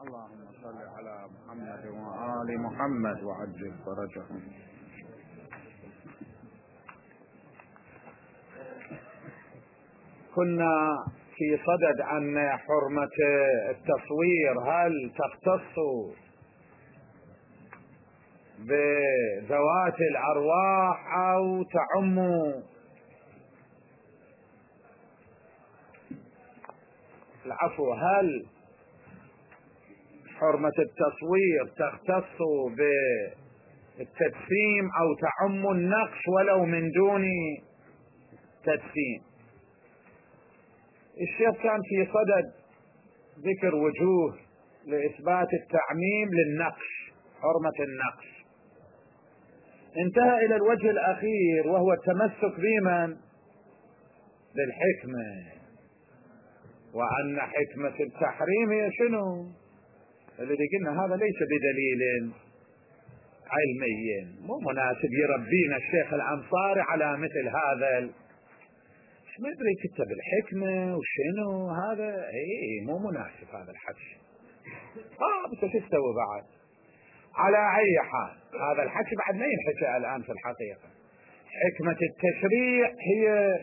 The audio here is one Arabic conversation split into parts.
اللهم صل على محمد وآل محمد وعجل فرجهم. كنا في صدد أن حرمة التصوير هل تختص بذوات الأرواح أو تعم العفو، هل حرمة التصوير تختص بالتجسيم أو تعم النقش ولو من دون تجسيم؟ الشيخ كان في صدد ذكر وجوه لإثبات التعميم للنقش، حرمة النقش. انتهى إلى الوجه الأخير وهو التمسك بمن؟ بالحكمة، وأن حكمة التحريم هي شنو؟ الذي قلنا هذا ليس بدليل علمي، مو مناسب يربينا الشيخ الأنصاري على مثل هذا. ما ادري كتب الحكمة وشنو هذا، مو مناسب هذا الحكي. بس تستوي بعد. على أي حال هذا الحكي بعد ما ينحكى الآن في الحقيقة. حكمة التشريع هي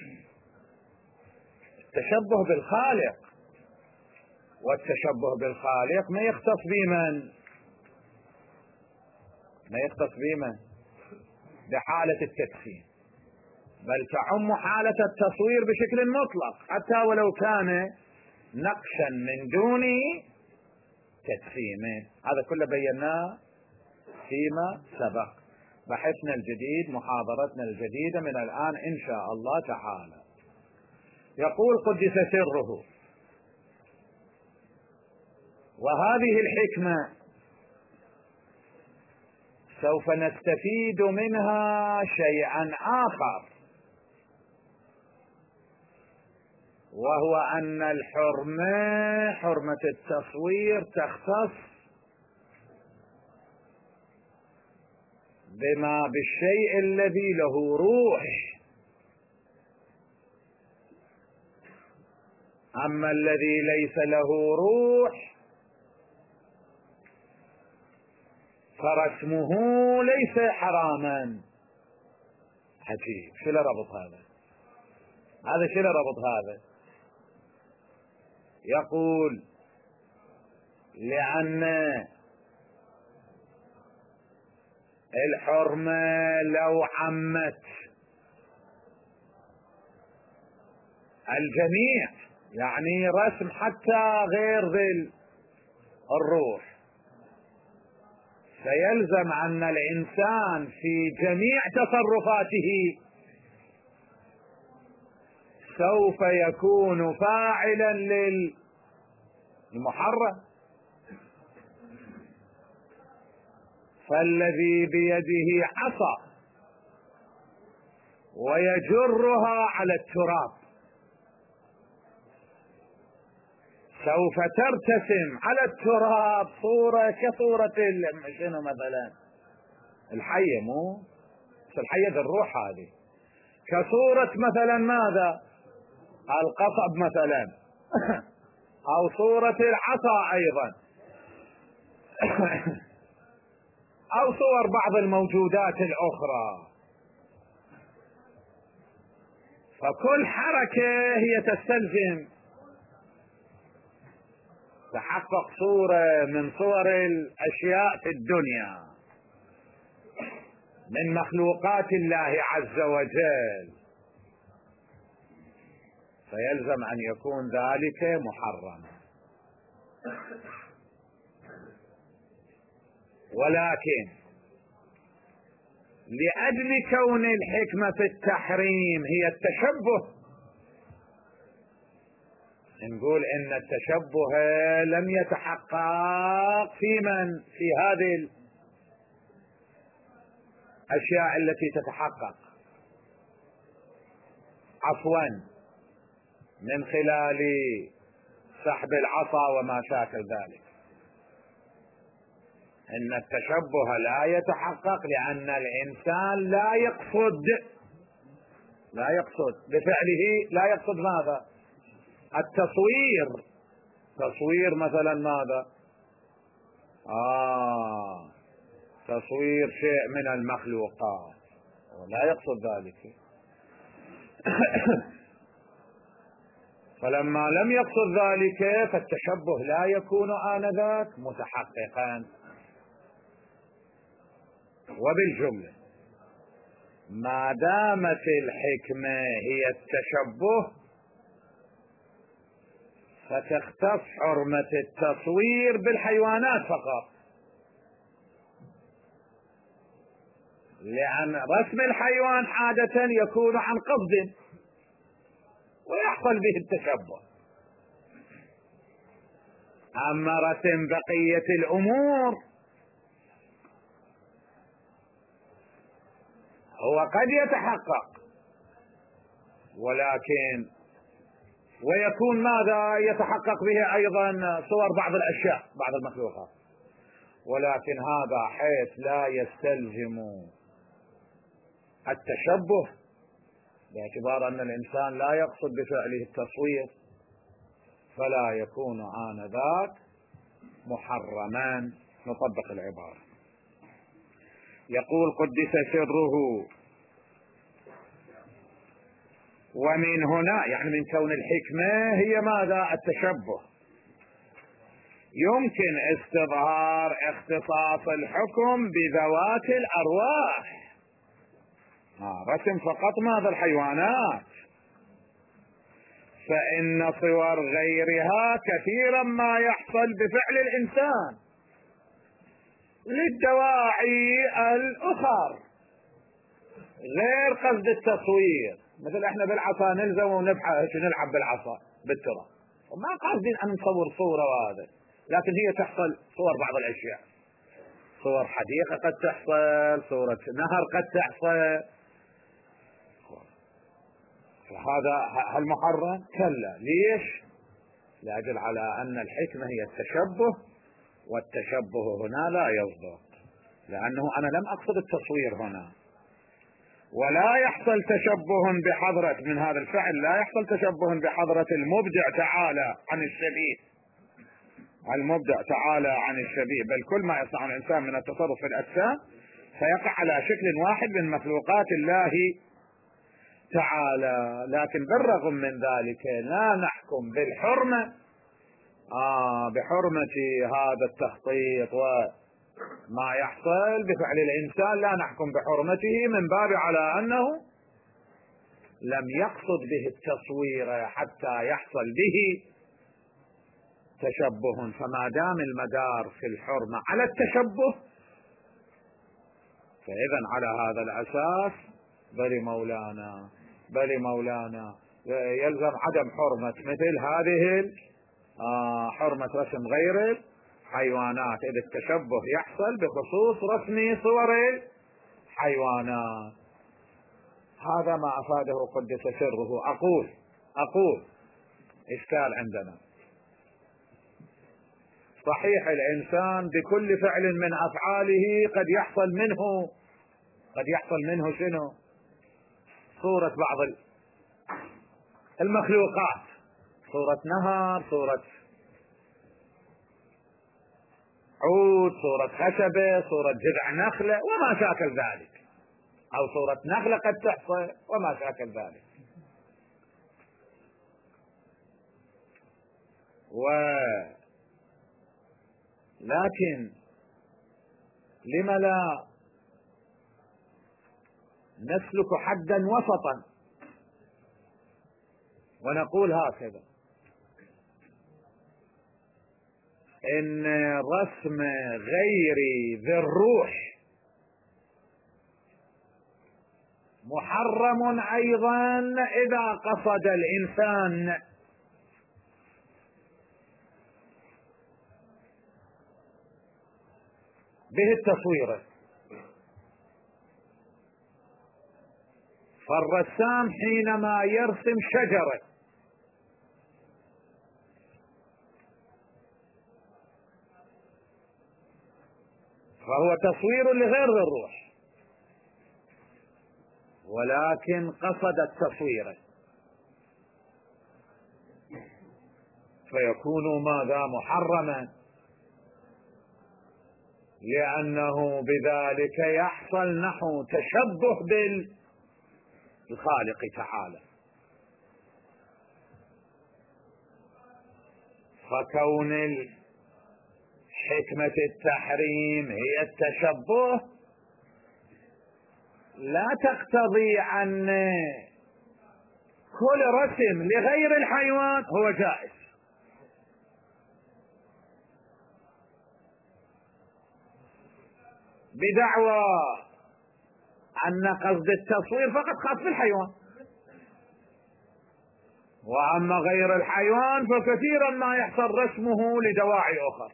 التشبه بالخالق، والتشبه بالخالق ما يختص بمن؟ ما يختص بمن؟ بحالة التجسيم، بل تعم حالة التصوير بشكل مطلق حتى ولو كان نقشا من دون تجسيم. هذا كله بيناه فيما سبق. بحثنا الجديد، محاضرتنا الجديدة من الآن إن شاء الله تعالى. يقول قدس سره: وهذه الحكمة سوف نستفيد منها شيئا آخر، وهو أن الحرمة، حرمة التصوير، تختص بالشيء الذي له روح، أما الذي ليس له روح فرسمه ليس حراما. عجيب، شو ربط هذا؟ شو ربط هذا؟ يقول: لأن الحرمة لو عمت الجميع، يعني رسم حتى غير ذي الروح، فيلزم أن الإنسان في جميع تصرفاته سوف يكون فاعلا للمحرم. فالذي بيده عصا ويجرها على التراب سوف ترتسم على التراب صورة كصورة شنو مثلا الحية، مو الحية ذي الروح، هذه كصورة مثلا ماذا؟ القصب مثلا أو صورة العصا أيضا أو صور بعض الموجودات الأخرى. فكل حركة هي تستلزم تحقق صورة من صور الأشياء في الدنيا من مخلوقات الله عز وجل، فيلزم أن يكون ذلك محرما. ولكن لأجل كون الحكمة في التحريم هي التشبه، نقول إن التشبه لم يتحقق في هذه الأشياء التي تتحقق عفوا من خلال سحب العصا وما شاكل ذلك. إن التشبه لا يتحقق لأن الإنسان لا يقصد بفعله، لا يقصد ماذا؟ التصوير. تصوير مثلا ماذا؟ تصوير شيء من المخلوقات، ولا يقصد ذلك. فلما لم يقصد ذلك فالتشبه لا يكون آنذاك متحققا. وبالجملة ما دامت الحكمة هي التشبه فتختص حرمة التصوير بالحيوانات فقط، لأن رسم الحيوان عادة يكون عن قصد ويحصل به التشبه. أما رسم بقية الأمور هو قد يتحقق، ولكن ويكون ماذا يتحقق به أيضا صور بعض الأشياء بعض المخلوقات، ولكن هذا حيث لا يستلزم التشبه، باعتبار أن الإنسان لا يقصد بفعله التصوير فلا يكون آنذاك محرما. نطبق العبارة. يقول قدس سره: ومن هنا، يعني من كون الحكمة هي ماذا؟ التشبه، يمكن استظهار اختصاص الحكم بذوات الأرواح. رسم فقط ماذا؟ الحيوانات، فإن صور غيرها كثيرا ما يحصل بفعل الإنسان للدواعي الأخر غير قصد التصوير. مثل احنا بالعصا نلزم ونلعب بالعصا بالتراب، وما قاصدين ان نصور صورة، وهذا لكن هي تحصل صور بعض الاشياء، صور حديقة قد تحصل، صورة نهر قد تحصل، فهذا هل محرم؟ كلا. ليش؟ لأجل على أن الحكمة هي التشبه، والتشبه هنا لا يصدق، لأنه أنا لم أقصد التصوير هنا. ولا يحصل تشبه بحضرة من هذا الفعل، لا يحصل تشبه بحضرة المبدع تعالى عن الشبيه، المبدع تعالى عن الشبيه، بل كل ما يصنع الإنسان من التصرف في الأجسام فيقع على شكل واحد من مخلوقات الله تعالى. لكن بالرغم من ذلك لا نحكم بالحرمة بحرمة هذا التخطيط وما يحصل بفعل الإنسان، لا نحكم بحرمته من باب على أنه لم يقصد به التصوير حتى يحصل به تشبه. فما دام المدار في الحرمة على التشبه فإذا على هذا الأساس بل مولانا يلزم عدم حرمة مثل هذه حرمة رسم غير الحيوانات، إذ التشبه يحصل بخصوص رسم صور الحيوانات. هذا ما أفاده قدس سره. أقول إشكال عندنا. صحيح الإنسان بكل فعل من أفعاله قد يحصل منه شنو؟ صورة بعض المخلوقات، صورة نهر، صورة عود، صورة خشبة، صورة جذع نخلة وما شاكل ذلك، أو صورة نخلة قد تحصل وما شاكل ذلك. لكن لم لا نسلك حدا وسطا ونقول هكذا: إن رسم غير ذي الروح محرم أيضا إذا قصد الإنسان به التصوير. فالرسام حينما يرسم شجرة فهو تصوير لغير الروح، ولكن قصد التصوير، فيكون ماذا؟ محرما. لأنه بذلك يحصل نحو تشبه بالخالق تعالى. فكون حكمة التحريم هي التشبه لا تقتضي أن كل رسم لغير الحيوان هو جائز. بدعوى أن قصد التصوير فقط خاص بالحيوان، وأما غير الحيوان فكثيرا ما يحصل رسمه لدواعي أخرى.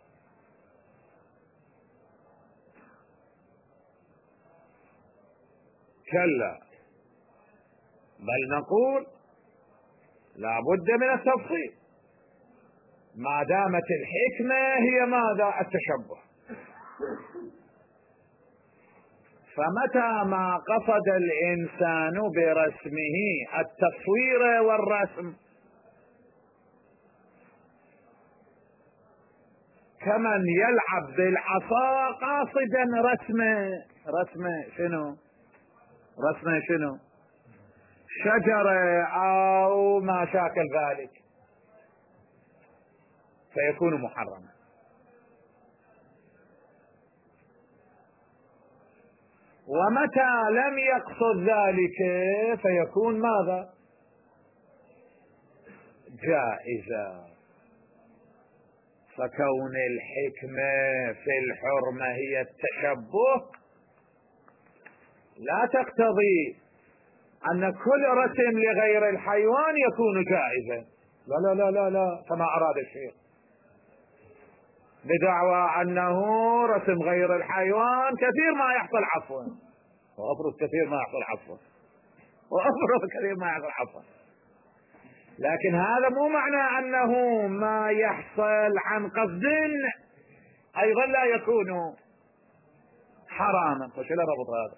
كلا، بل نقول لا بد من التفصيل ما دامت الحكمة هي ماذا؟ التشبه. فمتى ما قصد الإنسان برسمه التصوير والرسم كمن يلعب بالعصا قاصدا رسمه شنو؟ شجرة أو ما شاكل ذلك، فيكون محرما. ومتى لم يقصد ذلك فيكون ماذا؟ جائزا. فكون الحكمة في الحرمة هي التشبه لا تقتضي أن كل رسم لغير الحيوان يكون جائزا. لا لا لا لا كما أراد الشيخ، بدعوى أنه رسم غير الحيوان كثير ما يحصل عفوا، وأفرض كثير ما يحصل عفوا، لكن هذا مو معنى أنه ما يحصل عن قصد أيضا لا يكون حراما. فش الربط هذا؟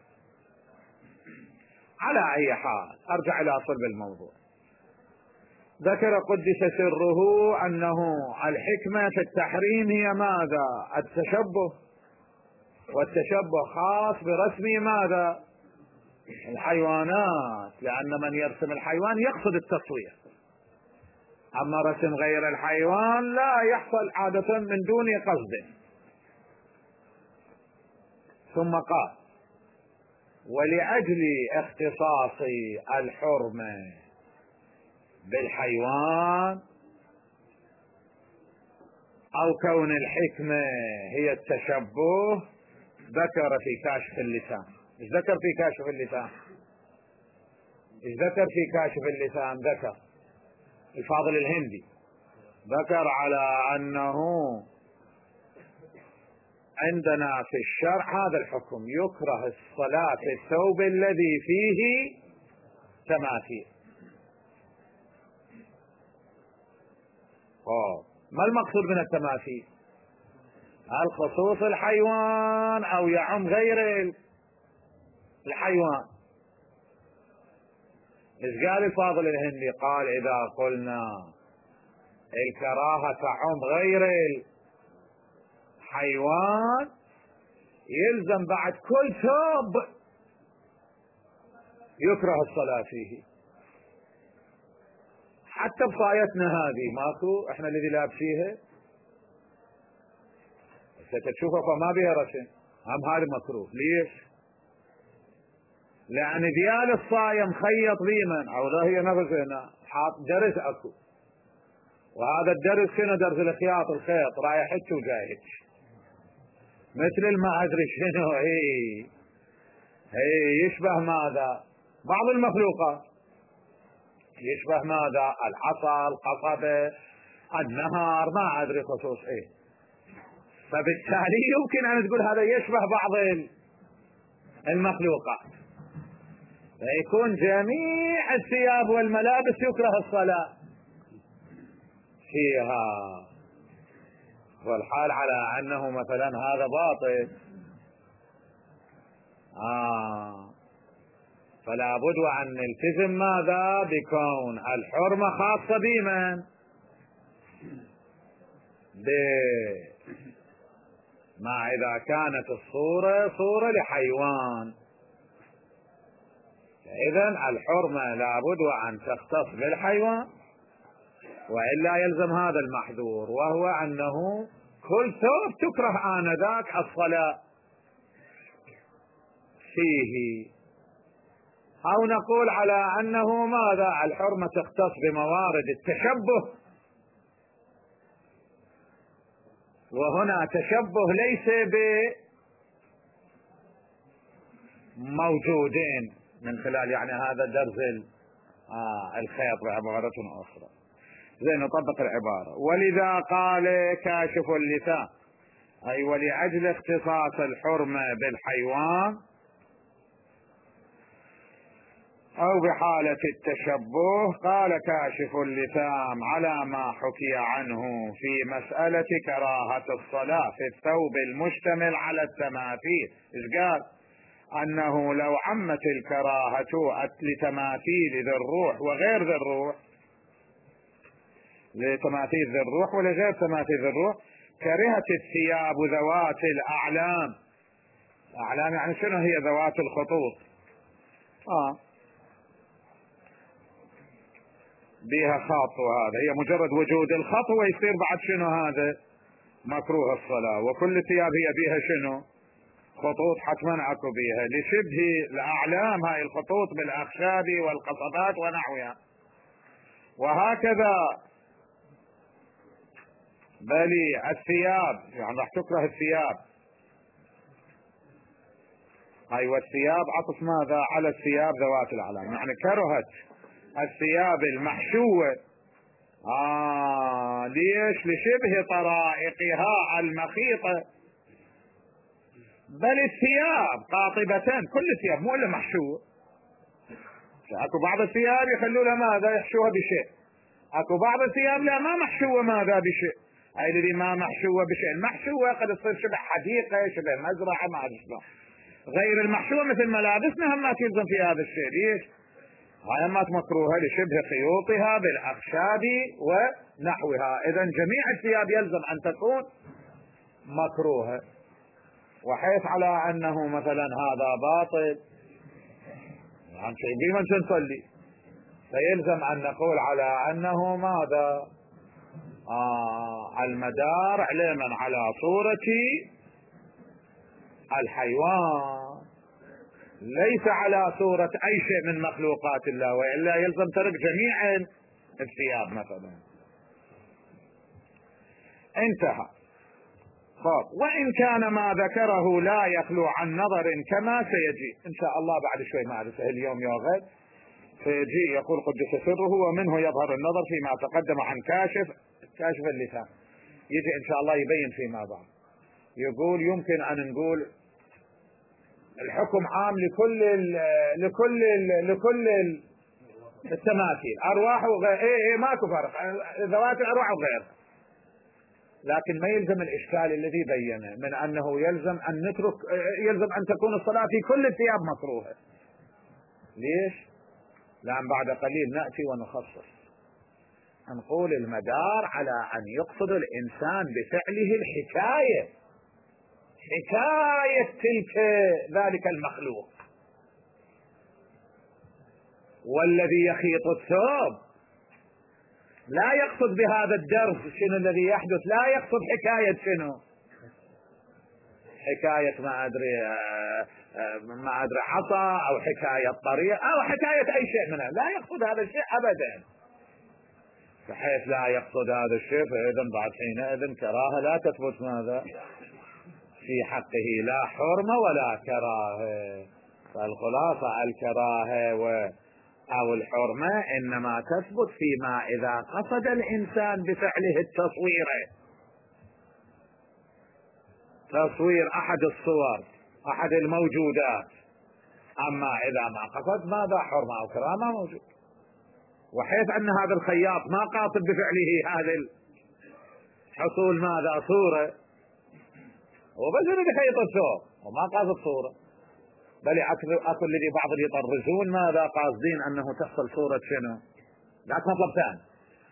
على أي حال أرجع إلى صلب الموضوع. ذكر قدس سره أنه الحكمة في التحريم هي ماذا؟ التشبه، والتشبه خاص برسم ماذا؟ الحيوانات، لأن من يرسم الحيوان يقصد التصوير، أما رسم غير الحيوان لا يحصل عادة من دون قصد. ثم قال: ولأجل اختصاص الحرمة بالحيوان أو كون الحكمة هي التشبه ذكر في كاشف اللسان. ايش ذكر في كاشف اللسان؟ ذكر الفاضل الهندي ذكر على أنه عندنا في الشرع هذا الحكم: يكره الصلاة في الثوب الذي فيه تماثيل. ما المقصود من التماثيل؟ هل خصوص الحيوان أو يعم غير الحيوان؟ إيش قال الفاضل الهندي؟ قال: إذا قلنا الكراهة تعم غير الحيوان يلزم بعد كل ثوب يكره الصلاة فيه. حتى بصايتنا هذه ماكو، احنا الذي لابسيها ستشوفها فما بها رسم، هم هذا مكروه. ليش؟ لأن ديال الصاية مخيط ضيما، أو ذا هي نفسها هنا حاط درس أكو، وهذا الدرس شنو؟ درس الخياط، الخيط رايح هيك وجاي هيك، مثل ما أدري شنو. هي يشبه ماذا؟ بعض المخلوقات يشبه ماذا؟ العصا، القصبة، النهر، ما أدري خصوص إيه. فبالتالي يمكن أن تقول هذا يشبه بعض المخلوقات، فيكون جميع الثياب والملابس يكره الصلاة فيها، والحال على أنه مثلا هذا باطل. فلا بد أن نلتزم ماذا؟ بكون الحرمة خاصة بمن؟ ما إذا كانت الصورة صورة لحيوان، إذن الحرمة لابد وأن تختص بالحيوان، وإلا يلزم هذا المحذور، وهو أنه كل ثوب تكره آنذاك الصلاة فيه. أو نقول على أنه ماذا؟ الحرمة تختص بموارد التشبه، وهنا تشبه ليس بموجودين من خلال يعني هذا درز الخيط بعبارة أخرى. زين نطبق العبارة. ولذا قال كاشف اللسان، أي ولأجل اختصاص الحرمة بالحيوان أو بحالة التشبه، قال كاشف اللسان على ما حكي عنه في مسألة كراهة الصلاة في الثوب المشتمل على التماثيل. إيش قال؟ أنه لو عمت الكراهة لتماثيل ذي الروح وغير ذي الروح، لتماثيل ذي الروح ولغير تماثيل ذي الروح، كرهت الثياب ذوات الأعلام. أعلام يعني شنو هي؟ ذوات الخطوط، بها خط، وهذا هي مجرد وجود الخط ويصير بعد شنو هذا؟ مكروه الصلاة. وكل ثياب هي بها شنو؟ خطوط، حتما اكو بها لشبه الاعلام هاي الخطوط بالاخشاب والقصبات ونحوها. وهكذا بل الثياب يعني راح تكره الثياب، هاي والثياب عطف ماذا؟ على الثياب ذوات الاعلام، يعني كرهت الثياب المحشوة. ليش؟ لشبه طرائقها المخيطة. بل الثياب قاطبتان، كل الثياب مو الا محشوة. اكو بعض الثياب يخلوا لها ماذا؟ يحشوها بشيء. اكو بعض الثياب لا ما محشوة ماذا؟ بشيء. اي الذي ما محشوة بشيء، المحشوة قد تصير شبه حديقة، شبه مزرعة، ما ادري شلون. غير المحشوة مثل ملابسنا هم ما تلزم في هذا الشيء. ليش؟ هاي ما مكروهة لشبه خيوطها بالاخشاب ونحوها. اذا جميع الثياب يلزم ان تكون مكروهة. وحيث على انه مثلا هذا باطل، يعني شيء من نصلي، فيلزم ان نقول على انه ماذا؟ المدار علما على صورة الحيوان، ليس على صورة اي شيء من مخلوقات الله، والا يلزم ترك جميع الثياب مثلا. انتهى. وإن كان ما ذكره لا يخلو عن نظر كما سيجي إن شاء الله بعد شوي، ما أعرف اليوم يا غد سيجي. يقول قدس سره ومنه يظهر النظر فيما تقدم عن كاشف اللسان. يجي إن شاء الله يبين فيما بعد. يقول يمكن أن نقول الحكم عام لكل التماثيل، أرواح وغير، ماكو فرق، ذوات الأرواح وغير. لكن ما يلزم الإشكال الذي بينه من أنه يلزم أن تكون الصلاة في كل الثياب مكروهة. ليش؟ لأن بعد قليل نأتي ونخصص، نقول المدار على أن يقصد الإنسان بفعله الحكاية، حكاية ذلك المخلوق. والذي يخيط الثوب لا يقصد بهذا الدرس شنو الذي يحدث، لا يقصد حكاية شنو؟ حكاية ما أدري عصا أو حكاية طريق أو حكاية أي شيء منها، لا يقصد هذا الشيء أبدا. بحيث لا يقصد هذا الشيء، فإذا بعد حينئذ كراهة لا تثبت ماذا؟ في حقه لا حرمة ولا كراهة. فالخلاصة الكراهة أو الحرمة إنما تثبت فيما إذا قصد الإنسان بفعله تصوير أحد الصور، أحد الموجودات. أما إذا ما قصد ماذا؟ حرمة أو كراهة ما موجود. وحيث أن هذا الخياط ما قاصد بفعله هذا حصول ماذا؟ صورة، وبس يريد يخيط الثوب وما قاصد صورة. بل أكو الذي بعض اللي يطرزون ماذا؟ قاصدين أنه تحصل صورة شنو؟ لا مطلب ثاني.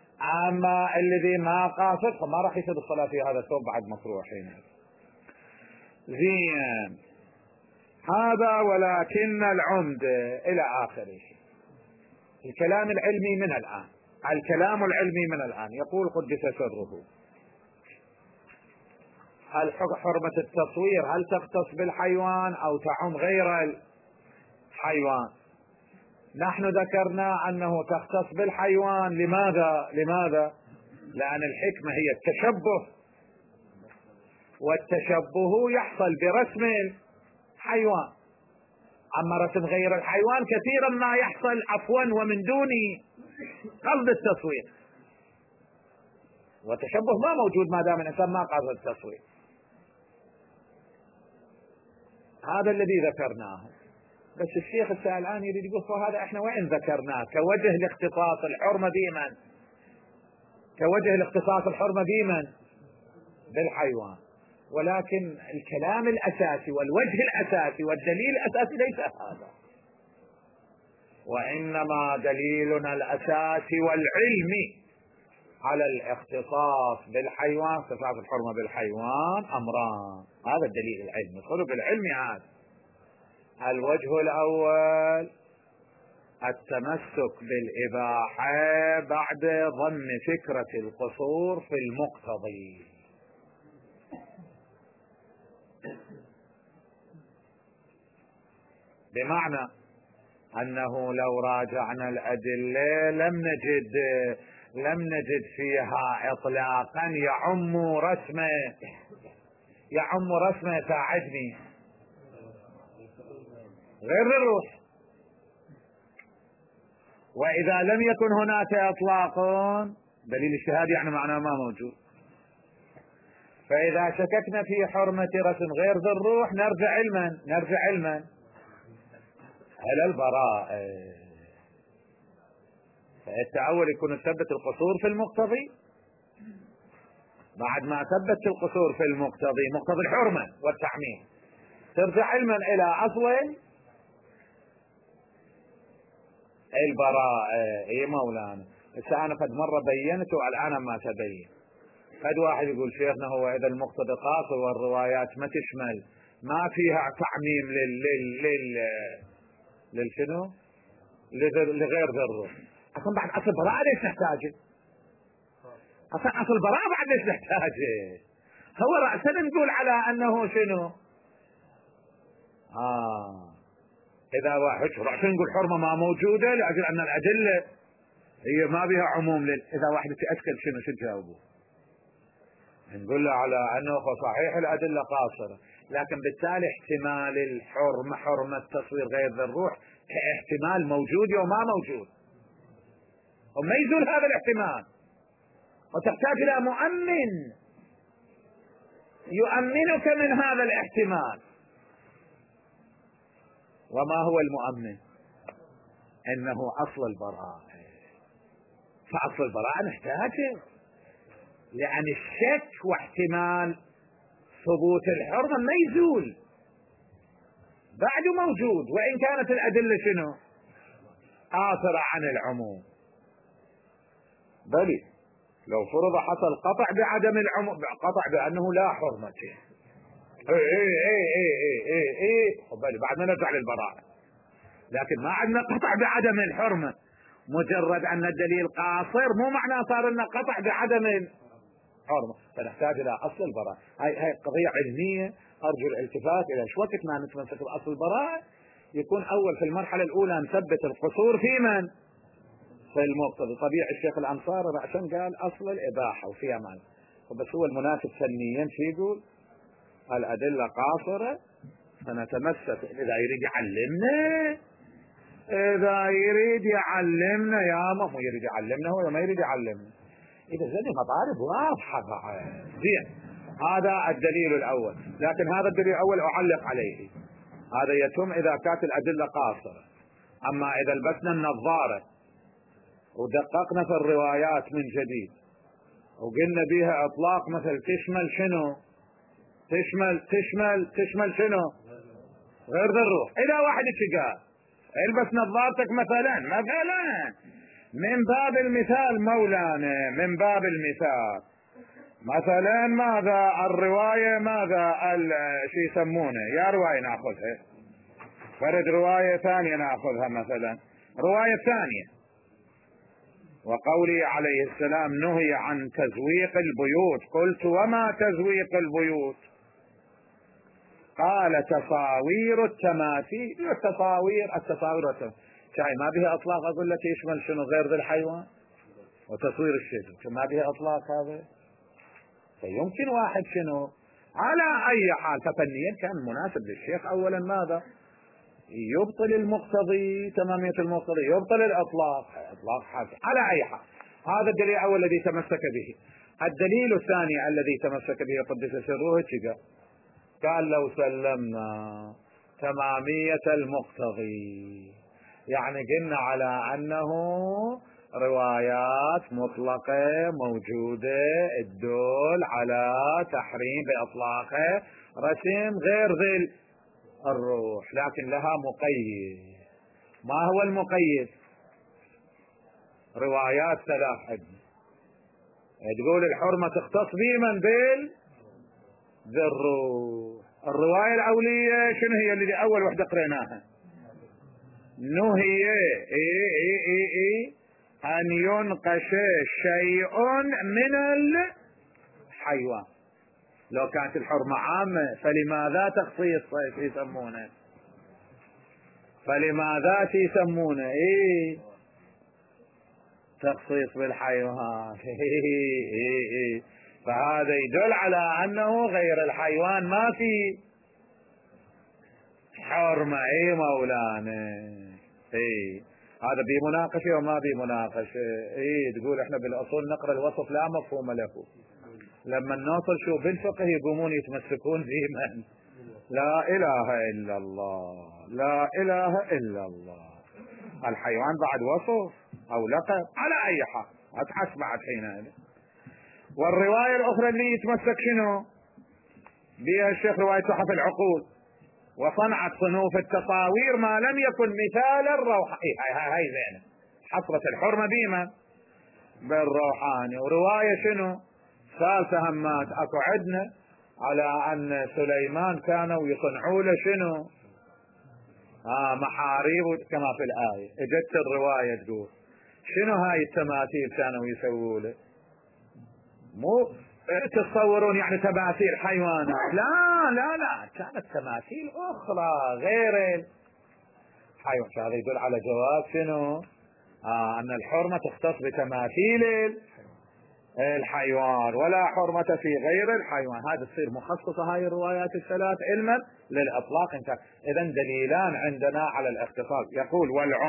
أما الذي ما قاصد فما راح يصير الصلاة في هذا الثوب بعد مكروه حين. زين هذا، ولكن العمدة إلى آخره. الكلام العلمي من الآن، الكلام العلمي من الآن يقول قدس سره: هل حرمة التصوير هل تختص بالحيوان أو تعم غير الحيوان؟ نحن ذكرنا أنه تختص بالحيوان. لماذا؟ لأن الحكمة هي التشبه، والتشبه يحصل برسم الحيوان. أما رسم غير الحيوان كثيرا ما يحصل عفوا ومن دون قصد التصوير، والتشبه ما موجود ما دام الإنسان ما قصد التصوير. هذا الذي ذكرناه. بس الشيخ السائلان يريد يقول هذا احنا وين ذكرناه كوجه لاختصاص الحرمة بمن؟ كوجه لاختصاص الحرمة بمن؟ بالحيوان. ولكن الكلام الأساسي والوجه الأساسي والدليل الأساسي ليس هذا، وإنما دليلنا الأساسي والعلمي على الاختصاص بالحيوان، اختصاص الحرمة بالحيوان أمران. هذا الدليل العلمي، خذوا بالعلم هذا. الوجه الأول التمسك بالإباحة بعد ضم فكرة القصور في المقتضي. بمعنى أنه لو راجعنا الأدلة لم نجد فيها إطلاقا يعم رسمة ساعدني غير الروح. وإذا لم يكن هناك إطلاق دليل اجتهاد يعني معناه ما موجود. فإذا شككنا في حرمة رسم غير ذي الروح نرجع علما على البراءة. فالتأول يكون ثبت القصور في المقتضي، بعد ما ثبت القصور في المقتضي مقتضي الحرمة والتعميم ترجع علما إلى أصل البراءة. اي مولانا، هسه انا قد مرة بينت والآن ما تبين. قد واحد يقول شيخنا هو اذا المقتضى قاصر والروايات ما تشمل ما فيها تعميم للشنو لغير ذره، اصلا بعد اصل براءة ليش نحتاجه؟ اصلا اصل براءة بعد ليش نحتاجه؟ هو رأسا نقول على انه شنو إذا واحد رأسا نقول حرمة ما موجودة لأجل أن الأدلة هي ما بها عموم إذا واحد يتأكد شنو تجاوبه؟ نقول له على أنه صحيح الأدلة قاصرة، لكن بالتالي احتمال حرمة تصوير غير ذي الروح كاحتمال موجود وما موجود، وما يزول هذا الاحتمال، وتحتاج إلى مؤمن يؤمنك من هذا الاحتمال. وما هو المؤمن؟ انه اصل البراءة. فاصل البراءة نحتاجه، لان الشك واحتمال ثبوت الحرمة ما يزول، بعده موجود وان كانت الادلة شنو آثرة عن العموم. بل لو فرض حصل قطع بعدم العموم، قطع بانه لا حرمة، بل بعد ما نرجع للبراءة، لكن ما عندنا قطع بعدم الحرمة. مجرد ان الدليل قاصر مو معناه صار لنا قطع بعدم الحرمة، فنحتاج الى اصل البراءة. هاي قضية علمية ارجو الالتفات الى شو وقت ما نتمسك باصل البراءة يكون اول في المرحلة الاولى نثبت القصور في من؟ في المقتضي. طبيعي الشيخ الانصاري رأسا قال اصل الاباحة وفيها معنى، بس هو المناسب فنيا شو يقول؟ الأدلة قاصرة فنتمسك. إذا يريد يعلمنا يا ما يريد يعلمنا ولا ما يريد يعلمنا، إذا زي مطالب واضحة زين. هذا الدليل الأول، لكن هذا الدليل الأول أعلق عليه. هذا يتم إذا كانت الأدلة قاصرة. أما إذا لبسنا النظارة ودققنا في الروايات من جديد وقلنا بها إطلاق مثل تشمل شنو؟ تشمل شنو؟ غير ذي الروح. إذا واحد قال البس نظارتك مثلا من باب المثال مولانا، من باب المثال مثلا ماذا الرواية، ماذا شو يسمونه، يا رواية ناخذها، فرد رواية ثانية ناخذها، مثلا رواية ثانية: وقولي عليه السلام نهي عن تزويق البيوت، قلت وما تزويق البيوت؟ قال تصاوير التماثيل. التصاوير شاي ما بها اطلاق، اقول لك يشمل شنو غير ذي الحيوان، وتصوير الشجر ما بها اطلاق هذا. فيمكن واحد شنو على اي حال، ففنيا كان مناسب للشيخ اولا ماذا يبطل المقتضي، تمامية المقتضي يبطل الاطلاق حاجة على اي حال. هذا الدليل الاول الذي تمسك به. الدليل الثاني الذي تمسك به قدس سره قال لو سلمنا تمامية المقتضي، يعني قلنا على انه روايات مطلقة موجودة تدل على تحريم بإطلاقه رسم غير ذي الروح، لكن لها مقيد. ما هو المقيد؟ روايات ثلاث تقول الحرمة تختص بمن ذي الروح. الرواية الأولية شنو هي اللي أول وحدة قريناها؟ نهي أن ينقش شيء من الحيوان. لو كانت الحرمة عامة فلماذا تخصيص يسمونه؟ فلماذا يسمونه تخصيص بالحيوان؟ فهذا يدل على أنه غير الحيوان ما في حرمة. مولانا هذا بمناقشة وما بمناقشة. تقول احنا بالاصول نقرأ الوصف لا مفهوم له، لما نوصل شو بالفقه يقومون يتمسكون بمن؟ لا اله الا الله، لا اله الا الله. الحيوان بعد وصف او لقب على اي حال اتحس بعد حين. والرواية الاخرى اللي يتمسك شنو بها الشيخ رواية تحف العقول: وصنعت صنوف التصاوير ما لم يكن مثال الروح. هاي زينة، حصرت الحرمة بما بالروحاني. ورواية شنو ثالثة همات اكو عدنا على ان سليمان كانوا يصنعوا له شنو محاريب كما في الآية. اجت الرواية تقول شنو هاي التماثيل كانوا يسووا له؟ مو تتصورون يعني تماثيل حيوانات، لا كانت تماثيل اخرى غير الحيوان. هذا يدل على جواز شنو ان الحرمة تختص بتماثيل الحيوان ولا حرمة في غير الحيوان. هذا تصير مخصصة هاي الروايات الثلاث علما للإطلاق. اذا دليلان عندنا على الاختصاص. يقول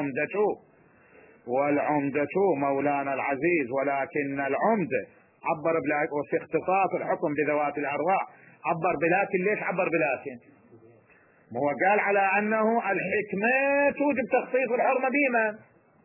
والعمدة مولانا العزيز، ولكن العمدة عبر بلاك، وفي اختصاص الحكم بذوات الارواح عبر بلاكن. ليش عبر بلاكن؟ هو قال على انه الحكمة توجب تخصيص الحرمة بما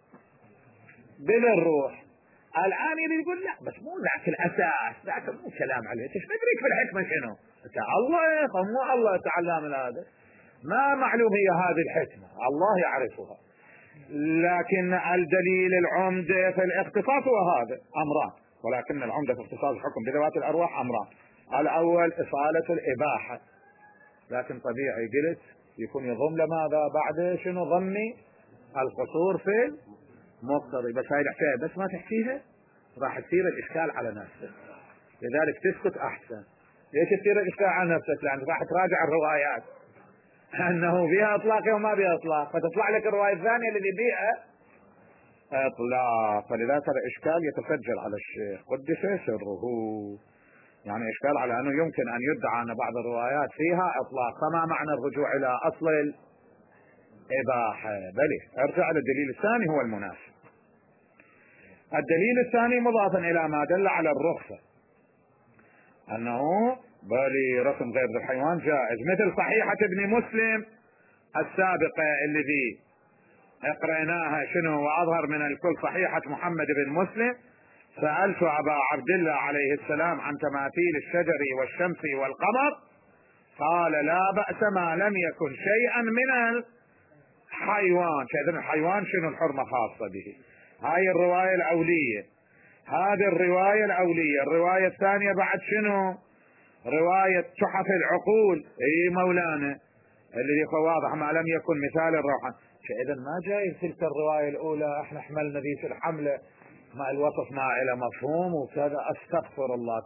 بالروح. الان يقول لا بس مو ذاك الاساس، ذاك مو كلام عليه. ايش ندريك في الحكمة شنو؟ الله مو الله تعالى من هذا، ما معلوم هي هذه الحكمة، الله يعرفها. لكن الدليل العمدة في الاختصاص هو هذا امران، ولكن العمدة في اختصاص الحكم بذوات الارواح امران. الاول اصالة الاباحة، لكن طبيعي قلت يكون يضم لماذا بعد شنو ضمي القصور في المقتضي. بس هاي الحكاية بس ما تحكيها راح تصير الاشكال على نفسك، لذلك تسكت احسن. ليش تصير الاشكال على نفسك؟ لان راح تراجع الروايات انه بها اطلاق وما بها اطلاق، فتطلع لك الرواية الثانية اللي بيها اطلاق. فلذلك الاشكال يتسجل على الشيخ قدس سره، يعني اشكال على انه يمكن ان يدعى ان بعض الروايات فيها اطلاق، فما معنى الرجوع الى اصل الاباحة؟ بل ارجع للدليل الثاني هو المناسب. الدليل الثاني مضافا الى ما دل على الرخصة انه بالي رسم غير ذي الحيوان جائز، مثل صحيحة ابن مسلم السابقة الذي اقرأناها شنو واظهر من الكل صحيحة محمد بن مسلم: سألت أبا عبد الله عليه السلام عن تماثيل الشجر والشمس والقمر، قال لا بأس ما لم يكن شيئا من الحيوان. كذا الحيوان شنو الحرمة خاصة به. هاي الرواية الأولية. هذه الرواية الأولية. الرواية الثانية بعد شنو؟ رواية تحف العقول. اي مولانا اللي واضح ما لم يكن مثال الروحان. فإذا ما جاي تلك الرواية الأولى احنا حملنا ذي في الحملة ما الوصف ما إلى مفهوم وكذا. استغفر الله،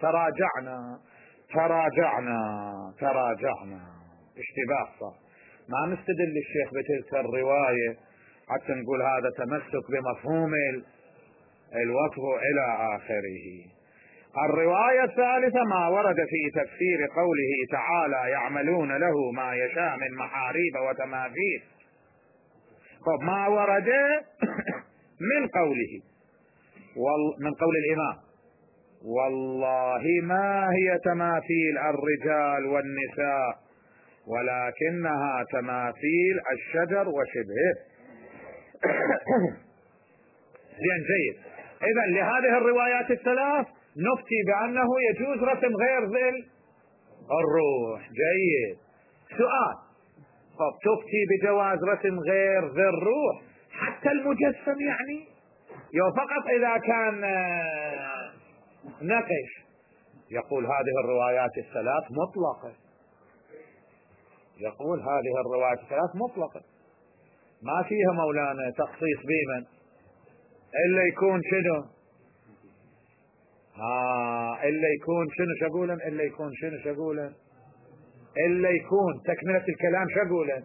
تراجعنا اشتباه صار. ما نستدل الشيخ بتلك الرواية حتى نقول هذا تمسك بمفهوم الوصف إلى آخره. الرواية الثالثة ما ورد في تفسير قوله تعالى يعملون له ما يشاء من محاريب وتماثيل. طب ما ورد من قوله من قول الإمام والله ما هي تماثيل الرجال والنساء ولكنها تماثيل الشجر وشبهه. زين جيد. إذن لهذه الروايات الثلاث نفتي بأنه يجوز رسم غير ذي الروح. جيد. سؤال، طب تفتي بجواز رسم غير ذي الروح حتى المجسم يعني فقط إذا كان نقش؟ يقول هذه الروايات الثلاث مطلقة. يقول هذه الروايات الثلاث مطلقة ما فيها مولانا تخصيص بمن إلا يكون شنو؟ إلا يكون شنو شقولا؟ إلا يكون تكملة الكلام شقولا؟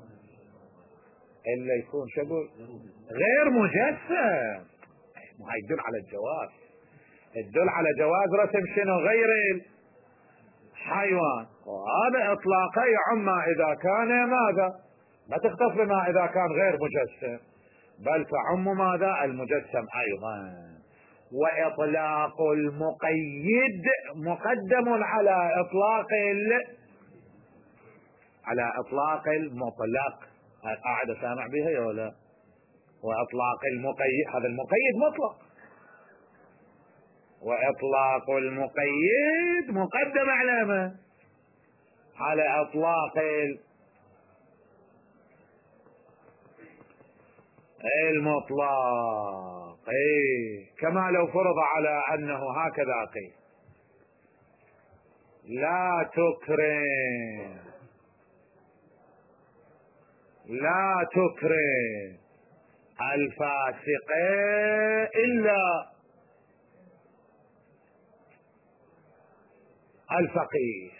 إلا يكون شقول غير مجسم. ما يدل على الجواز، يدل على جواز رسم شنو؟ غير الحيوان. وهذا إطلاقا يعم ما إذا كان ماذا؟ ما تختص بما إذا كان غير مجسم، بل تعم ماذا؟ المجسم أيضا. وإطلاق المقيد مقدم على إطلاق المطلق. قاعدة سامع بها يا ولا؟ وإطلاق المقيد، هذا المقيد مطلق، وإطلاق المقيد مقدم على ما؟ على إطلاق المطلق. كما لو فرض على أنه هكذا قيل لا تكرم الفاسق إلا الفقير.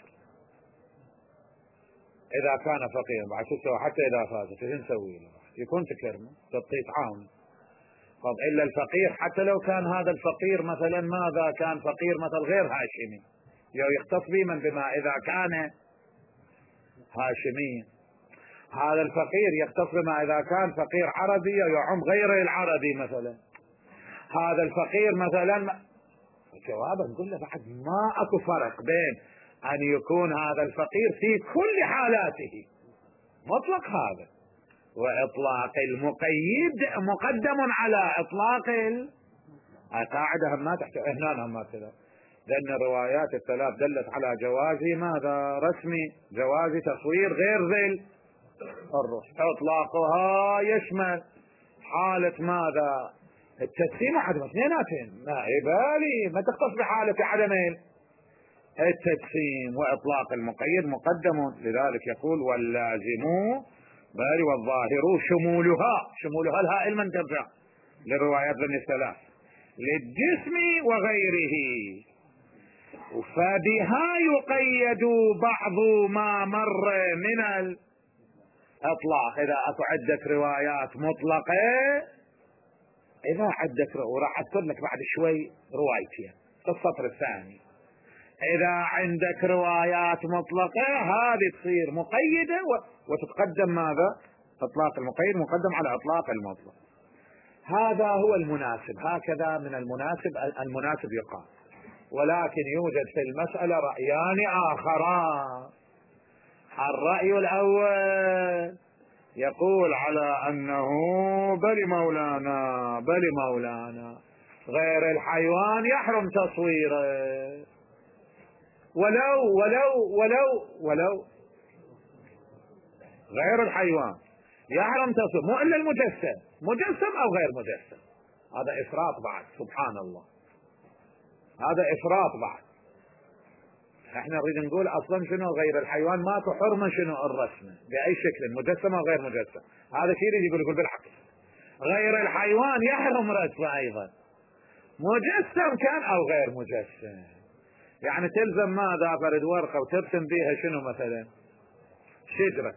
إذا كان فقيرا بعد شو تسوي؟ حتى إذا فاسق شو نسوي له؟ يكون تكرمه تعطيه تعاون. طب إلا الفقير، حتى لو كان هذا الفقير مثلا ماذا كان؟ فقير مثل غير هاشمي، يختص بمن بما إذا كان هاشمي. هذا الفقير يختص بما إذا كان فقير عربي يعم غير العربي مثلا. هذا الفقير مثلا جوابا نقول له بعد ما اكو فرق بين ان يكون هذا الفقير في كل حالاته مطلق هذا، واطلاق المقيد مقدم على اطلاق القاعدة. هم ما تحت هنا هم كذا، لان الروايات الثلاث دلت على جواز ماذا؟ رسمي، جواز تصوير غير ذي الروح. اطلاقها يشمل حالة ماذا؟ التجسيم عدم اثنيناتين. ما بالي ما تختص بحالة عدم التجسيم. واطلاق المقيد مقدم، لذلك يقول واللازم بالي والظاهر شمولها الهاء المن ترجع للروايات ذن الثلاث للجسم وغيره، فبها يقيد بعض ما مر من الإطلاق. إذا أكو عدة روايات مطلقة، إذا عدت وراح أذكر لك بعد شوي روايتين في السطر الثاني. إذا عندك روايات مطلقة هذه تصير مقيدة وتتقدم ماذا؟ إطلاق المقيد مقدم على إطلاق المطلق. هذا هو المناسب، هكذا من المناسب يقال. ولكن يوجد في المسألة رأيان آخران. الرأي الأول يقول على أنه بل مولانا غير الحيوان يحرم تصويره، ولو غير الحيوان يحرم تصويره، مو إلا المجسم، مجسم أو غير مجسم. هذا إفراط بعد، سبحان الله. هذا إفراط بعد. احنا نريد نقول اصلا شنو غير الحيوان ما تحرمه شنو الرسمه باي شكل، مجسم او غير مجسم. هذا شيء يقول بالعكس، غير الحيوان يحرم رسمه ايضا، مجسم كان او غير مجسم. يعني تلزم ماذا؟ فرد ورقه وترسم بها شنو مثلا شجره،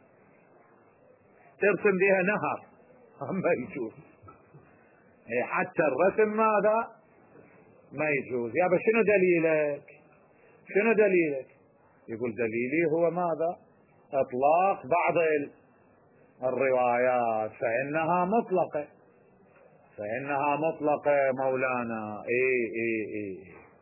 ترسم بها نهر، ما يجوز. حتى الرسم ماذا؟ ما يجوز. يابا شنو دليلك؟ شنو دليلك؟ يقول دليلي هو ماذا؟ اطلاق بعض الروايات فانها مطلقة، فانها مطلقة مولانا. اي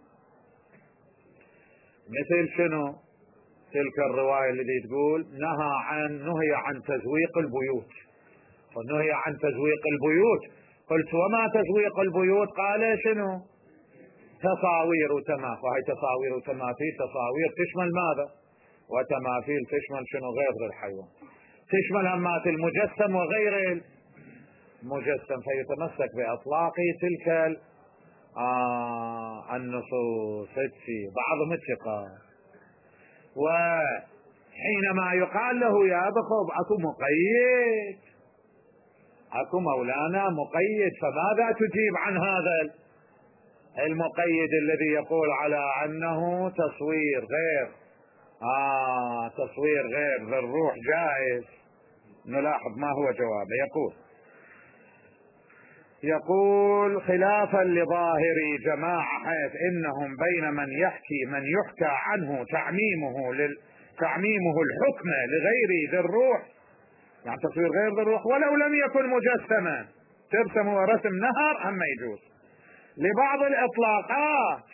مثل شنو؟ تلك الرواية التي تقول نهي عن تزويق البيوت، ونهي عن تزويق البيوت. قلت وما تزويق البيوت؟ قال شنو؟ تصاوير وتماثيل. وهي تصاوير وتماثيل، تصاوير تشمل ماذا؟ وتماثيل تشمل شنو؟ غير الحيوان، تشمل همات المجسم وغير المجسم. فيتمسك بأطلاق تلك النصوص بعض متشقة. وحينما يقال له يا بخب اكو مقيد، اكو مولانا مقيد، فماذا تجيب عن هذا المقيد الذي يقول على انه تصوير غير تصوير غير بالروح جائز؟ نلاحظ ما هو جوابه. يقول خلافا لظاهر جماعة، حيث انهم بين من يحكى عنه تعميمه الحكم لغير ذي الروح، يعني تصوير غير ذي الروح ولو لم يكن مجسما، ترسم ورسم نهر هم يجوز. لبعض الإطلاقات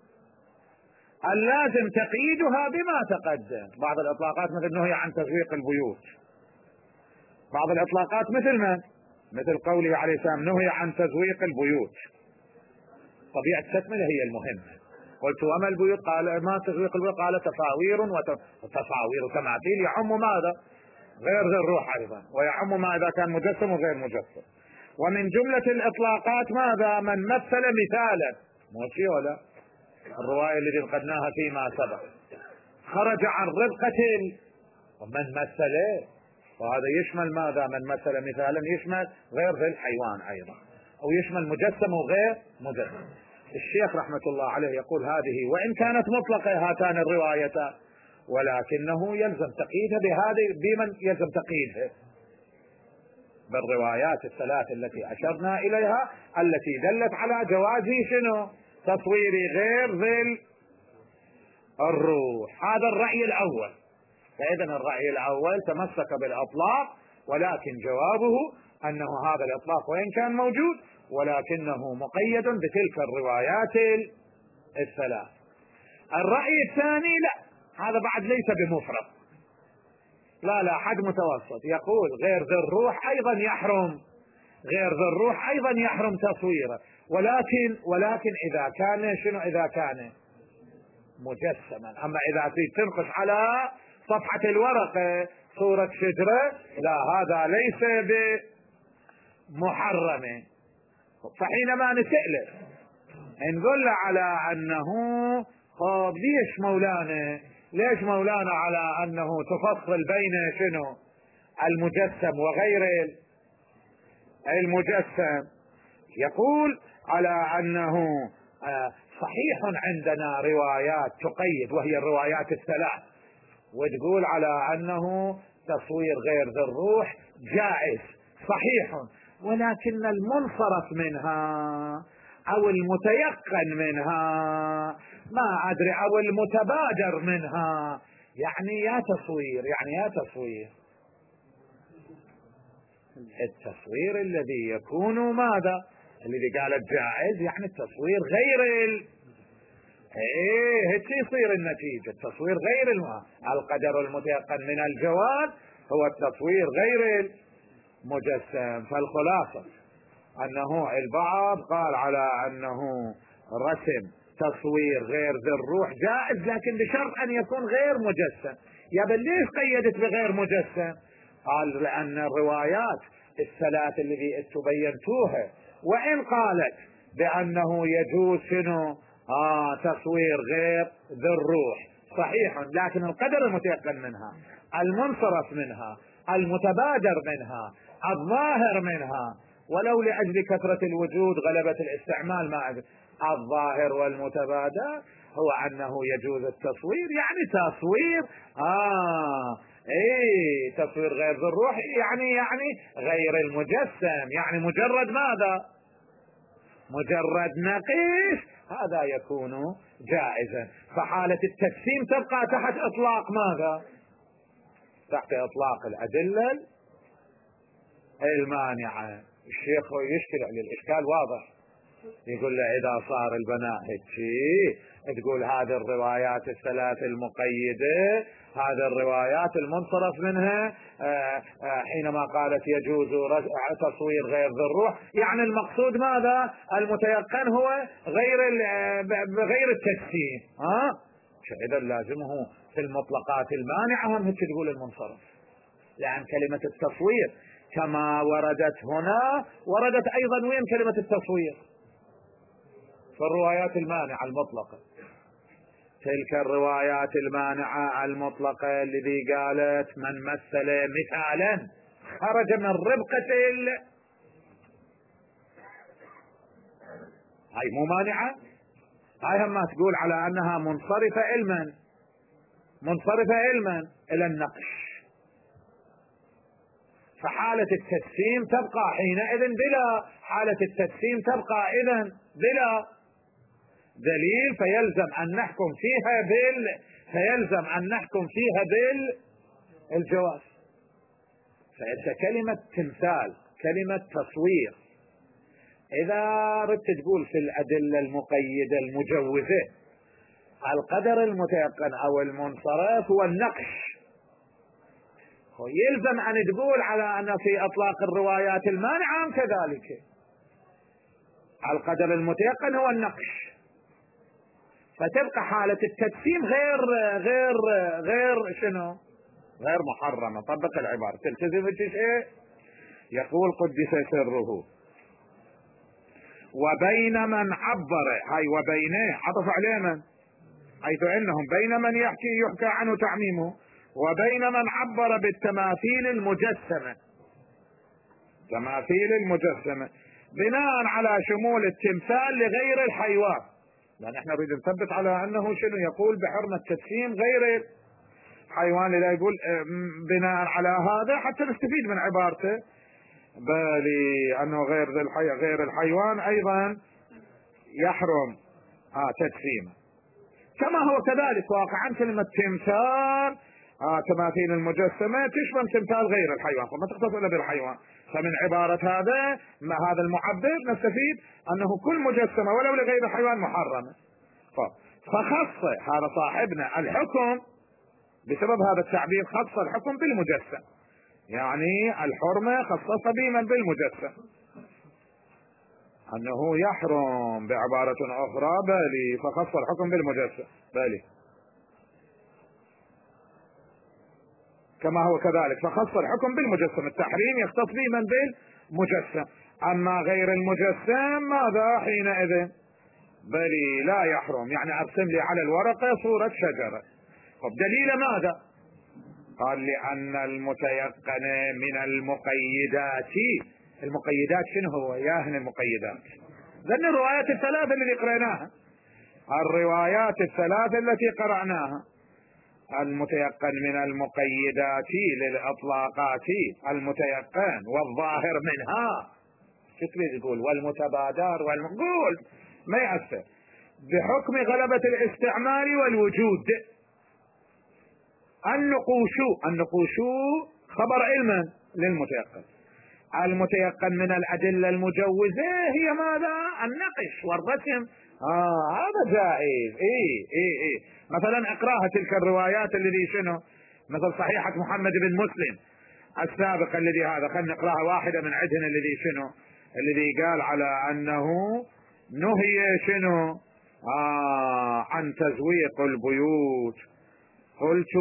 اللازم تقييدها بما تقدم. بعض الإطلاقات مثل نهي عن تزويق البيوت، بعض الإطلاقات مثل قوله عليه السلام نهي عن تزويق البيوت. طبيعة التكملة هي المهمة. قلت وما البيوت؟ قال ما تزويق البيوت؟ قال تصاوير وتماثيل يعم ماذا؟ غير ذي الروح أيضا، ويعم ما إذا كان مجسم وغير مجسم. ومن جملة الإطلاقات ماذا؟ من مثل مثالا، موشي ولا الرواية التي نقدناها فيما سبق، خرج عن ربقة ومن مثل، وهذا يشمل ماذا؟ من مثل مثالا يشمل غير ذي الحيوان أيضا، أو يشمل مجسم وغير مجسم. الشيخ رحمة الله عليه يقول هذه وإن كانت مطلقة هاتان الروايتان، ولكنه يلزم تقييدها بمن يلزم تقييدها؟ بالروايات الثلاث التي أشرنا إليها، التي دلت على جواز شنو؟ تصوير غير ذي الروح. هذا الرأي الأول. فإذا الرأي الأول تمسك بالأطلاق، ولكن جوابه أنه هذا الإطلاق وإن كان موجود ولكنه مقيد بتلك الروايات الثلاث. الرأي الثاني لا، هذا بعد ليس بمفرط، لا حد متوسط، يقول غير ذي الروح أيضا يحرم، غير ذي الروح أيضا يحرم تصويره، ولكن إذا كان شنو؟ إذا كان مجسما. أما إذا تنقش على صفحة الورقة صورة شجرة، لا، هذا ليس بمحرم. فحينما نسأله نقول له على أنه ليش مولانا على أنه تفصل بين شنو؟ المجسم وغير المجسم. يقول على أنه صحيح عندنا روايات تقيد وهي الروايات الثلاث، وتقول على أنه تصوير غير ذي الروح جائز صحيح، ولكن المنصرف منها أو المتيقن منها ما أدري أو المتبادر منها يعني يا تصوير التصوير الذي يكون ماذا؟ الذي قالت جائز، يعني التصوير غير هيك يصير النتيجة، التصوير غير القدر المتيقن من الجواب هو التصوير غير المجسم. فالخلاصة أنه البعض قال على أنه رسم تصوير غير ذي الروح جائز، لكن بشرط أن يكون غير مجسم. يا بل ليش قيدت بغير مجسم؟ قال لأن الروايات الثلاث الذي تبينتوها وإن قالت بأنه يجوز شنو تصوير غير ذي الروح صحيح، لكن القدر المتيقن منها، المنصرف منها، المتبادر منها، الظاهر منها، ولو لأجل كثرة الوجود غلبة الاستعمال ما أدري، الظاهر والمتبادر هو أنه يجوز التصوير، يعني تصوير تصوير غير ذي الروح، يعني غير المجسم، يعني مجرد ماذا؟ مجرد نقيش، هذا يكون جائزا. فحالة التجسيم تبقى تحت إطلاق ماذا؟ تحت إطلاق الأدلة المانعة. الشيخ يشكل على الإشكال واضح، يقول له إذا صار البناء هيك تقول هذه الروايات الثلاث المقيدة، هذه الروايات المنصرف منها حينما قالت يجوز تصوير غير ذي الروح، يعني المقصود ماذا؟ المتيقن هو غير التجسيم. إذا لازمه في المطلقات المانعة هم هيك تقول المنصرف، لأن كلمة التصوير كما وردت هنا وردت أيضا وين كلمة التصوير؟ في الروايات المانعة المطلقة. تلك الروايات المانعة المطلقة الذي قالت من مثل مثالا خرج من ربقة هاي مو مانعة، هاي هم تقول على أنها منصرفة علما إلى النقش. فحالة التجسيم تبقى حينئذ بلا، حالة التجسيم تبقى إذن بلا دليل، فيلزم أن نحكم فيها بالجواز. فإذا كلمة تمثال، كلمة تصوير، إذا ردت تقول في الأدلة المقيدة المجوزة القدر المتيقن أو المنصرف هو النقش، يلزم أن تقول على أن في أطلاق الروايات المانعة كذلك القدر المتيقن هو النقش، فتبقى حالة التجسيم غير محرمة. طبق العبارة تلتزم الشيء. يقول قدس سره وبين من عبر، هاي وبينه عطف عليه من، حيث انهم بين من يحكى عنه تعميمه، وبين من عبر بالتماثيل المجسمة، تماثيل المجسمة بناء على شمول التمثال لغير الحيوان، لأن احنا نريد نثبت على أنه يقول بحرمة تجسيم غير الحيوان، لا يقول بناء على هذا حتى نستفيد من عبارته، بل أنه غير الحيوان أيضا يحرم تجسيمه. كما هو كذلك واقعا كلمة تمثال تماثيل المجسمة تشمل تمثال غير الحيوان، فما تختص إلا بالحيوان. فمن عبارة هذا المعبر نستفيد أنه كل مجسمة ولو لغير الحيوان محرمة. فخص هذا صاحبنا الحكم بسبب هذا التعبير، خص الحكم بالمجسم، يعني الحرمة خصص بمن بالمجسم، أنه يحرم بعبارة أخرى بالي، فخص الحكم بالمجسم بالي كما هو كذلك، فخص الحكم بالمجسم، التحريم يختص به من بالمجسم، أما غير المجسم ماذا حينئذ؟ بل لا يحرم، يعني أرسم لي على الورقة صورة شجرة. طب دليل ماذا؟ قال لأن المتيقن من المقيدات. المقيدات شنو هو يا أهل المقيدات؟ لأن الروايات الثلاثة التي قرأناها، الروايات الثلاثة التي قرأناها، المتيقن من المقيدات للأطلاقات، المتيقن والظاهر منها، شو تريد تقول؟ والمتبادر والمقول ما يأثر بحكم غلبة الاستعمال والوجود. النقوش خبر علما للمتيقن، المتيقن من الأدلة المجوزة هي ماذا؟ النقش والرسم. هذا جائز. مثلا اقراها تلك الروايات الذي مثل صحيحة محمد بن مسلم السابق الذي هذا، خلينا نقراها واحدة من عندنا الذي قال على أنه نهي عن تزويق البيوت. قلت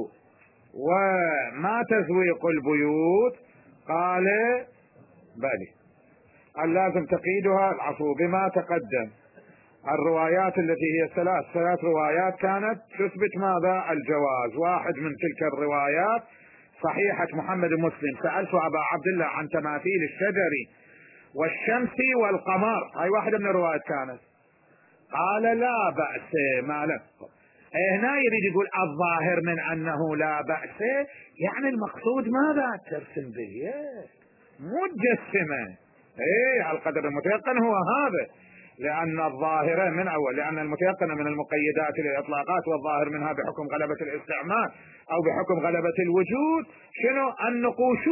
وما تزويق البيوت؟ قال بالي اللازم تقيدها العفو بما تقدم، الروايات التي هي ثلاث روايات كانت تثبت ماذا؟ الجواز. واحد من تلك الروايات صحيحة محمد مسلم، سألت أبا عبد الله عن تماثيل الشجر والشمس والقمر، هاي واحدة من الروايات كانت، قال لا بأس ما له. هنا يريد يقول الظاهر من أنه لا بأس، يعني المقصود ماذا؟ ترسم به مو تجسمه. القدر المتيقن هو هذا، لأن الظاهرة من أول، لأن المتيقن من المقيدات للإطلاقات، والظاهر منها بحكم غلبة الاستعمال أو بحكم غلبة الوجود شنو؟ النقوش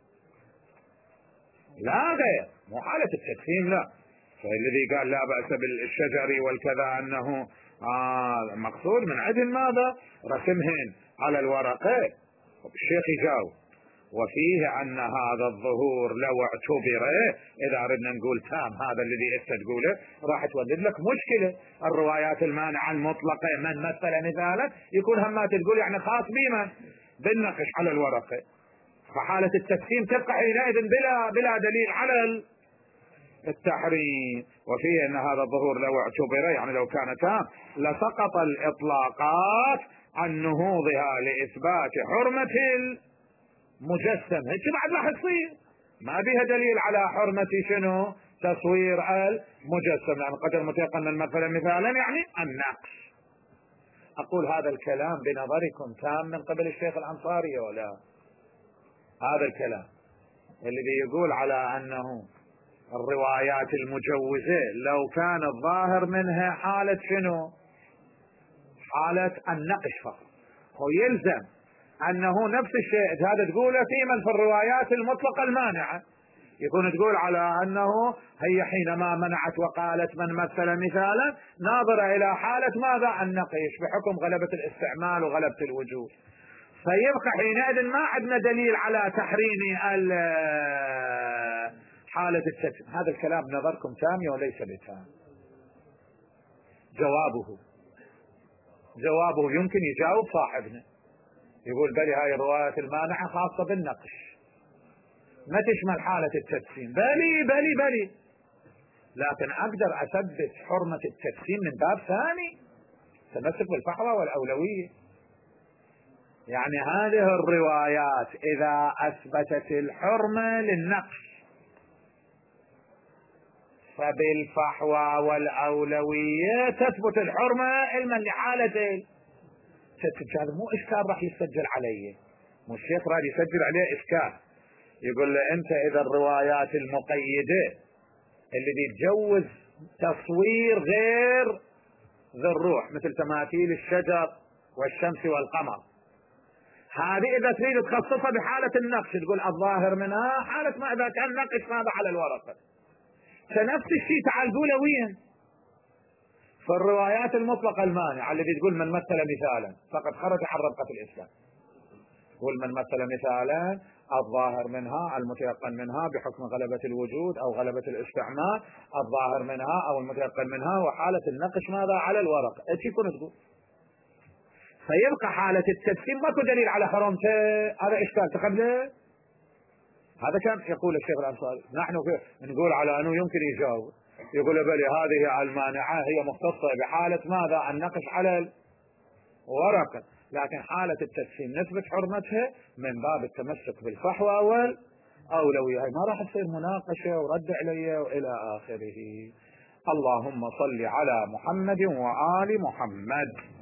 لا غير، مو حالة التجسيم لا. فالذي قال لا بأس بالشجر والكذا أنه مقصود من عدل ماذا؟ رسمهن على الورقة. الشيخ يجاوب وفيه أن هذا الظهور لو اعتبر، إذا أردنا نقول تام هذا الذي أنت تقوله، راح تولد لك مشكلة. الروايات المانعة المطلقة من مثل مثالا يكون هم ما تقول يعني خاص بمن؟ بالنقش على الورقة. فحالة التجسيم تبقى حينئذ بلا دليل على التحريم. وفيه أن هذا الظهور لو اعتبر، يعني لو كان تام، لسقط الإطلاقات عن نهوضها لإثبات حرمة المجسم. هيك بعد راح تصير ما بيها دليل على حرمة شنو؟ تصوير المجسم، لأن قدر متيقن مثلا يعني النقش. أقول هذا الكلام بنظركم تام من قبل الشيخ الأنصاري ولا؟ هذا الكلام الذي يقول على أنه الروايات المجوزة لو كان الظاهر منها حالة شنو؟ حالة النقش فقط، هو يلزم أنه نفس الشيء هذا تقوله في من في الروايات المطلقة المانعة، يكون تقول على أنه هي حينما منعت وقالت من مثل مثالا ناظرة إلى حالة ماذا؟ النقش بحكم غلبة الاستعمال وغلبة الوجود. فيبقى حينئذ ما عندنا دليل على تحريم حالة التجسيم. هذا الكلام نظركم تام وليس بتام. جوابه يمكن يجاوب صاحبنا يقول بلي هاي الروايات المانعة خاصة بالنقش ما تشمل حالة التجسيم. بلي لكن أقدر أثبت حرمة التجسيم من باب ثاني، تمسك بالفحوى والأولوية. يعني هذه الروايات إذا أثبتت الحرمة للنقش فبالفحوى والأولوية تثبت الحرمة علما لحالة هذا مو إشكال راح يسجل عليه، مو الشيخ راح يسجل عليه إشكال. يقول له أنت إذا الروايات المقيدة اللي بتجوز تصوير غير ذي الروح مثل تماثيل الشجر والشمس والقمر، هذه إذا تريد تخصصها بحالة النقش تقول الظاهر منها حالة ما إذا كان نقش ماذا على الورقة. فنفس الشيء تعال قوله وين في الروايات المطلقة المانعة التي تقول من مثل مثالا فقد خرج عن ربقة الإسلام. تقول من مثل مثالا الظاهر منها المتيقن منها بحكم غلبة الوجود أو غلبة الاستعمال، الظاهر منها أو المتيقن منها وحالة النقش ماذا على الورقة. ايش يكون تقول؟ فيبقى حالة التجسيم ماكو دليل على حرمته. هذا إشكال تقبله. هذا كان يقول الشيخ الأنصاري. نحن نقول على أنه يمكن يجاوب، يقول بلي هذه المانعة هي مختصة بحالة ماذا؟ النقش على الورقة، لكن حالة التجسيم نثبت حرمتها من باب التمسك بالفحوى والأولوية. هاي ما راح تصير مناقشة ورد عليه وإلى آخره. اللهم صل على محمد وآل محمد.